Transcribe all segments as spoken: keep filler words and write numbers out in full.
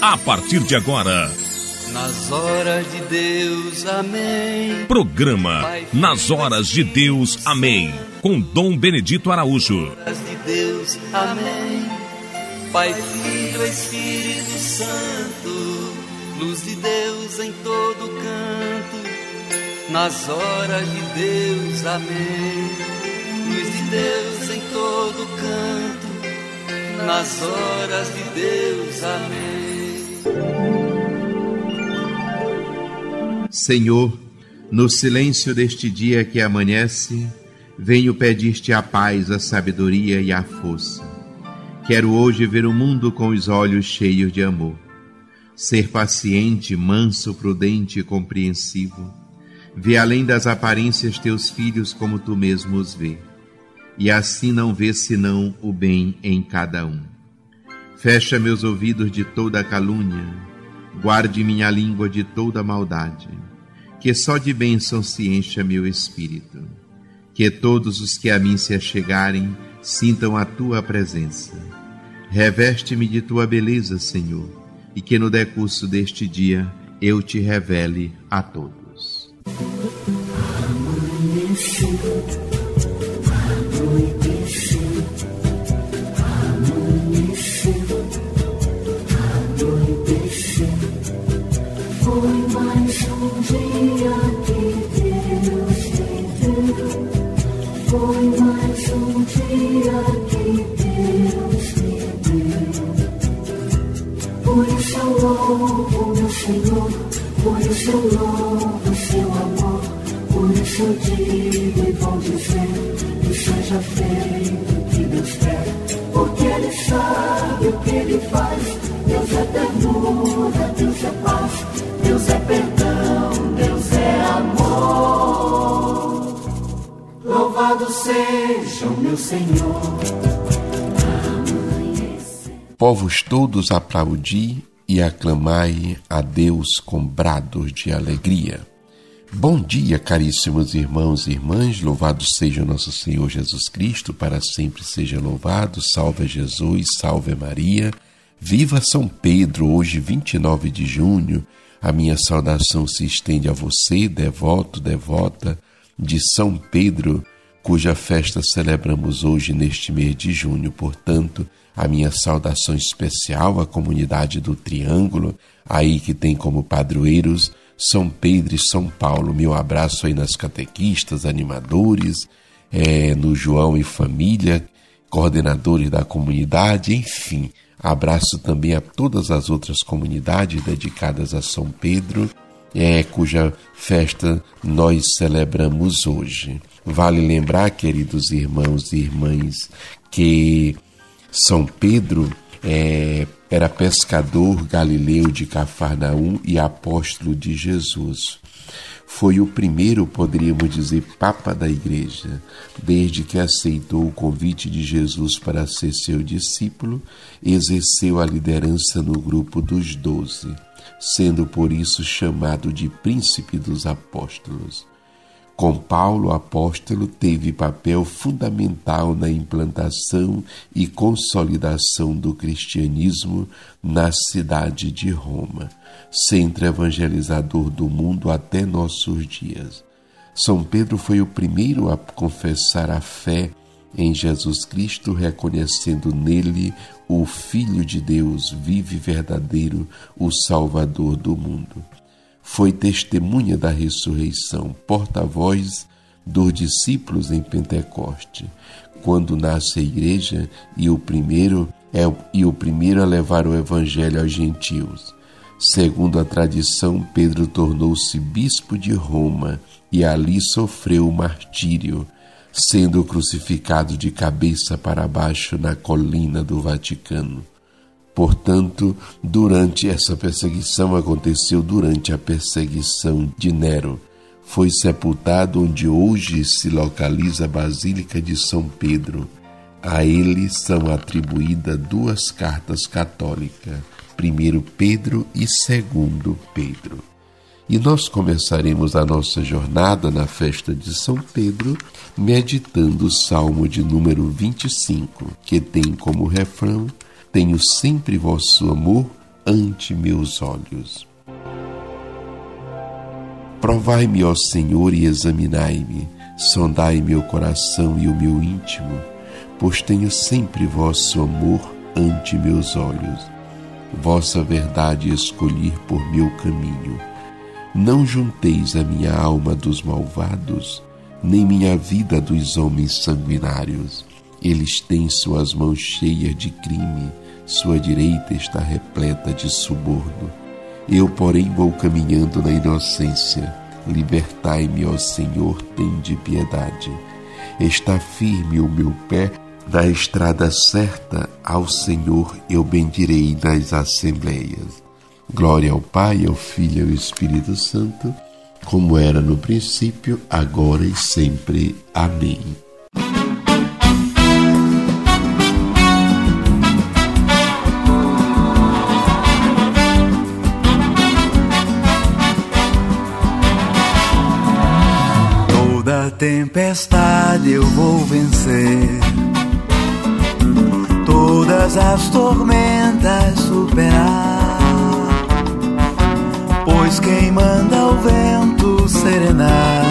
a partir de agora. Nas horas de Deus, amém. Programa Nas Horas de Deus, amém. Com Dom Benedito Araújo. Nas horas de Deus, amém. Pai, Filho, Espírito Santo, luz de Deus em todo canto. Nas horas de Deus, amém. Luz de Deus em todo canto. Nas horas de Deus, amém. Senhor, no silêncio deste dia que amanhece, venho pedir-te a paz, a sabedoria e a força. Quero hoje ver o mundo com os olhos cheios de amor. Ser paciente, manso, prudente e compreensivo. Ver além das aparências teus filhos como tu mesmo os vê. E assim não ver senão o bem em cada um. Fecha meus ouvidos de toda calúnia. Guarde minha língua de toda maldade. Que só de bênção se encha meu espírito. Que todos os que a mim se achegarem sintam a tua presença. Reveste-me de tua beleza, Senhor, e que no decurso deste dia eu te revele a todos. Amanheceu, anoiteceu, amanheceu, anoiteceu. Foi mais um dia que Deus me deu. Foi mais um dia que Deus me deu. Por isso eu louvo meu Senhor, por isso eu louvo seu amor. Por isso eu digo e vou dizer que seja feito o que Deus quer, porque Ele sabe o que Ele faz. Deus é ternura, Deus é paz, Deus é perdão, Deus é amor. Louvado seja o meu Senhor. Povos todos aplaudi e aclamai a Deus com brados de alegria. Bom dia, caríssimos irmãos e irmãs, louvado seja o nosso Senhor Jesus Cristo, para sempre seja louvado, salve Jesus, salve Maria, viva São Pedro, hoje vinte e nove de junho, a minha saudação se estende a você, devoto, devota de São Pedro, cuja festa celebramos hoje neste mês de junho, portanto, a minha saudação especial à comunidade do Triângulo, aí que tem como padroeiros São Pedro e São Paulo. Meu abraço aí nas catequistas, animadores, é, no João e família, coordenadores da comunidade, enfim. Abraço também a todas as outras comunidades dedicadas a São Pedro, é, cuja festa nós celebramos hoje. Vale lembrar, queridos irmãos e irmãs, que São Pedro é, era pescador galileu de Cafarnaum e apóstolo de Jesus. Foi o primeiro, poderíamos dizer, Papa da Igreja, desde que aceitou o convite de Jesus para ser seu discípulo, exerceu a liderança no grupo dos doze, sendo por isso chamado de Príncipe dos Apóstolos. Com Paulo, apóstolo, teve papel fundamental na implantação e consolidação do cristianismo na cidade de Roma, centro evangelizador do mundo até nossos dias. São Pedro foi o primeiro a confessar a fé em Jesus Cristo, reconhecendo nele o Filho de Deus, vivo e verdadeiro, o Salvador do mundo. Foi testemunha da ressurreição, porta-voz dos discípulos em Pentecoste, quando nasce a igreja e o primeiro, é, e o primeiro a levar o evangelho aos gentios. Segundo a tradição, Pedro tornou-se bispo de Roma e ali sofreu o martírio, sendo crucificado de cabeça para baixo na colina do Vaticano. Portanto, durante essa perseguição, aconteceu durante a perseguição de Nero. Foi sepultado onde hoje se localiza a Basílica de São Pedro. A ele são atribuídas duas cartas católicas, primeiro Pedro e segundo Pedro. E nós começaremos a nossa jornada na festa de São Pedro meditando o Salmo de número vinte e cinco, que tem como refrão: tenho sempre vosso amor ante meus olhos. Provai-me, ó Senhor, e examinai-me, sondai meu coração e o meu íntimo, pois tenho sempre vosso amor ante meus olhos. Vossa verdade escolhi por meu caminho. Não junteis a minha alma dos malvados, nem minha vida dos homens sanguinários. Eles têm suas mãos cheias de crime, sua direita está repleta de suborno. Eu, porém, vou caminhando na inocência. Libertai-me, ó Senhor, tende piedade. Está firme o meu pé na estrada certa, ao Senhor eu bendirei nas assembleias. Glória ao Pai, ao Filho e ao Espírito Santo, como era no princípio, agora e sempre. Amém. Toda tempestade eu vou vencer, todas as tormentas superar, pois quem manda o vento serenar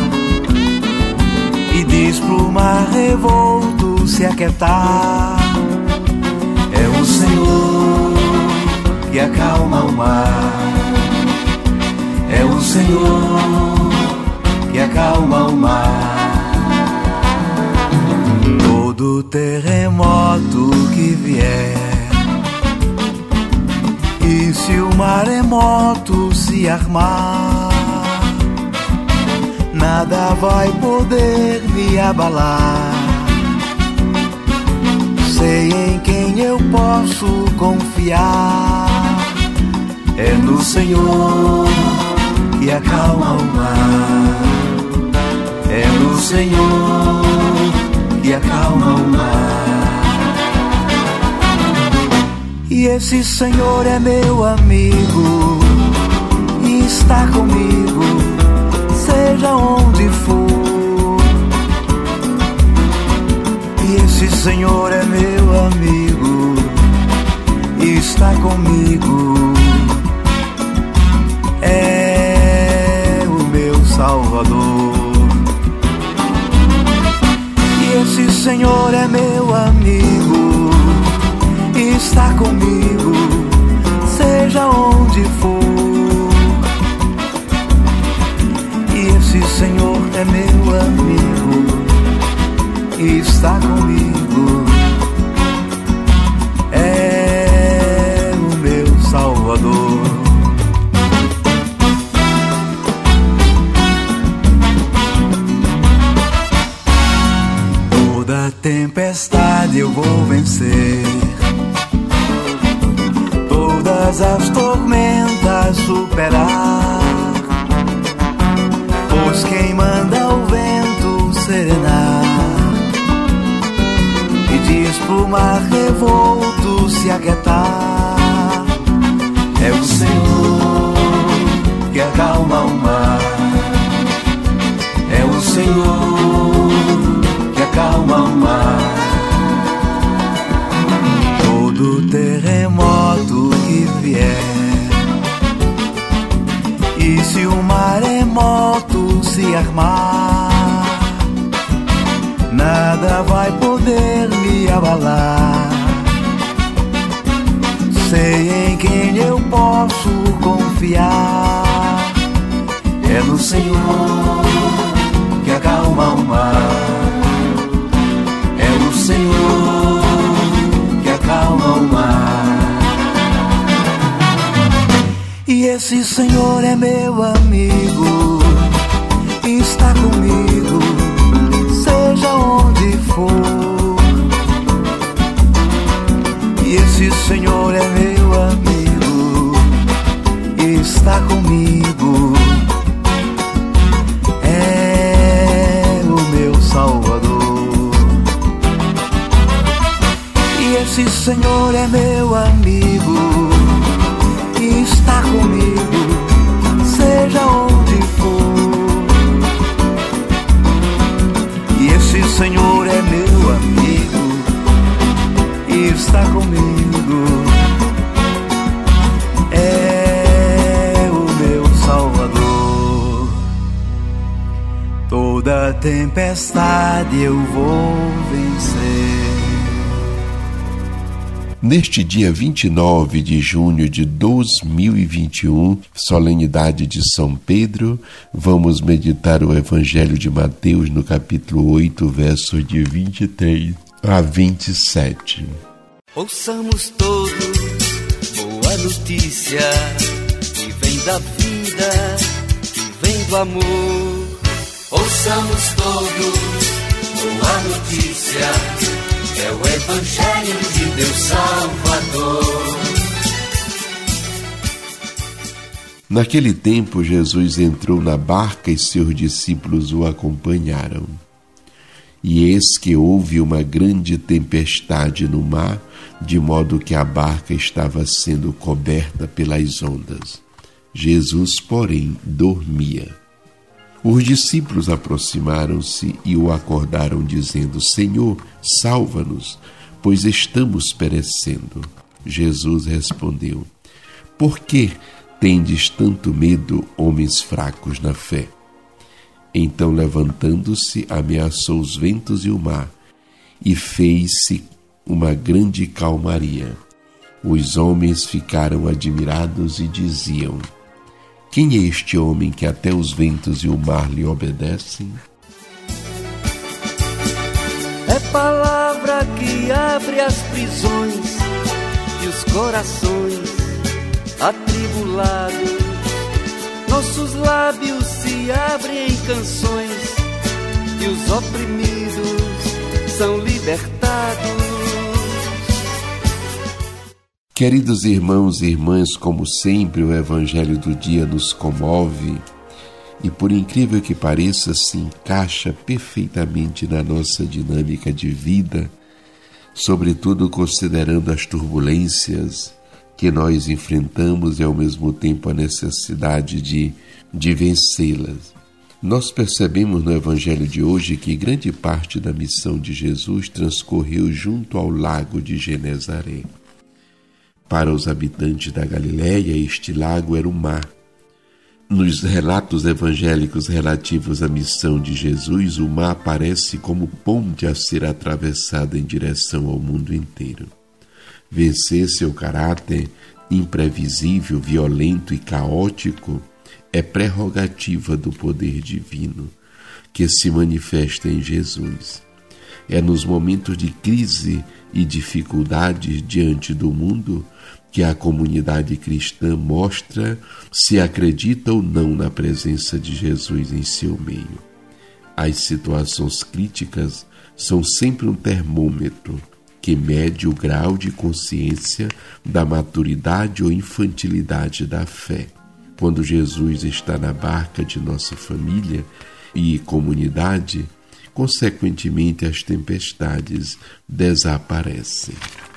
e diz pro mar revolto se aquietar, é o Senhor que acalma o mar, é o Senhor que acalma o mar. Todo terremoto que vier, e se o maremoto se armar, nada vai poder me abalar. Sei em quem eu posso confiar, é no Senhor que acalma o mar, é no Senhor que acalma o mar. E esse Senhor é meu amigo, e está comigo, seja onde for. E esse Senhor é meu amigo, e está comigo, é o meu Salvador. E esse Senhor é meu amigo, e está comigo, seja onde for. E esse Senhor é meu amigo, e está comigo, é o meu Salvador. Toda tempestade eu vou vencer, todas as tormentas superar, pois quem manda o vento serenar e diz pro mar revolto se aquietar, é o Senhor que acalma o mar, é o Senhor que acalma o mar. Todo terremoto que vier, e se o maremoto se armar, nada vai poder me abalar. Sei em quem eu posso confiar, é no Senhor que acalma o mar, é o Senhor que acalma o mar. E esse Senhor é meu amigo, está comigo, seja onde for. E esse Senhor é meu amigo, está comigo, é o meu Salvador. E esse Senhor é meu amigo, está comigo, seja onde for. E esse Senhor é meu amigo, está comigo, tempestade eu vou vencer. Neste dia vinte e nove de junho de dois mil e vinte e um, solenidade de São Pedro, vamos meditar o Evangelho de Mateus no capítulo oito, versos de vinte e três a vinte e sete. Ouçamos todos boa notícia, que vem da vida, que vem do amor. Ouçamos todos boa notícia, é o Evangelho de Deus Salvador. Naquele tempo, Jesus entrou na barca e seus discípulos o acompanharam. E eis que houve uma grande tempestade no mar, de modo que a barca estava sendo coberta pelas ondas. Jesus, porém, dormia. Os discípulos aproximaram-se e o acordaram, dizendo: Senhor, salva-nos, pois estamos perecendo. Jesus respondeu: Por que tendes tanto medo, homens fracos na fé? Então, levantando-se, ameaçou os ventos e o mar, e fez-se uma grande calmaria. Os homens ficaram admirados e diziam: Quem é este homem que até os ventos e o mar lhe obedecem? É palavra que abre as prisões e os corações atribulados. Nossos lábios se abrem em canções e os oprimidos são libertados. Queridos irmãos e irmãs, como sempre, o Evangelho do dia nos comove e, por incrível que pareça, se encaixa perfeitamente na nossa dinâmica de vida, sobretudo considerando as turbulências que nós enfrentamos e, ao mesmo tempo, a necessidade de, de vencê-las. Nós percebemos no Evangelho de hoje que grande parte da missão de Jesus transcorreu junto ao lago de Genezaré. Para os habitantes da Galiléia, este lago era o mar. Nos relatos evangélicos relativos à missão de Jesus, o mar aparece como ponte a ser atravessada em direção ao mundo inteiro. Vencer seu caráter imprevisível, violento e caótico é prerrogativa do poder divino que se manifesta em Jesus. É nos momentos de crise e dificuldades diante do mundo que a comunidade cristã mostra se acredita ou não na presença de Jesus em seu meio. As situações críticas são sempre um termômetro que mede o grau de consciência da maturidade ou infantilidade da fé. Quando Jesus está na barca de nossa família e comunidade, consequentemente as tempestades desaparecem.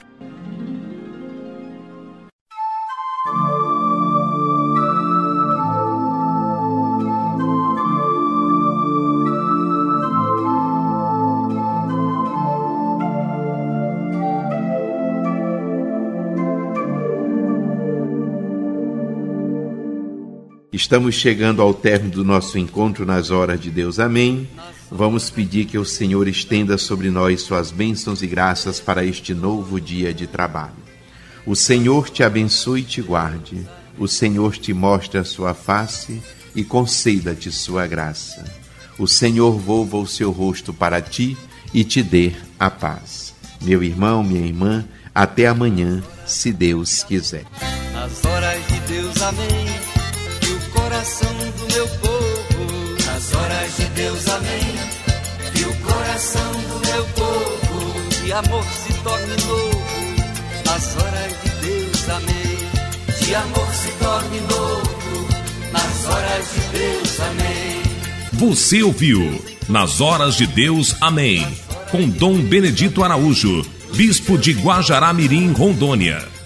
Estamos chegando ao término do nosso encontro nas horas de Deus. Amém. Vamos pedir que o Senhor estenda sobre nós suas bênçãos e graças para este novo dia de trabalho. O Senhor te abençoe e te guarde. O Senhor te mostre a sua face e conceda-te sua graça. O Senhor volva o seu rosto para ti e te dê a paz. Meu irmão, minha irmã, até amanhã, se Deus quiser. Nas horas de Deus, amém. Coração do meu povo, nas horas de Deus, amém. Que o coração do meu povo de amor se torne novo, nas horas de Deus, amém. De amor se torne novo, nas horas de Deus, amém. Você ouviu Nas Horas de Deus, amém, com Dom Benedito Araújo, bispo de Guajará-Mirim, Rondônia.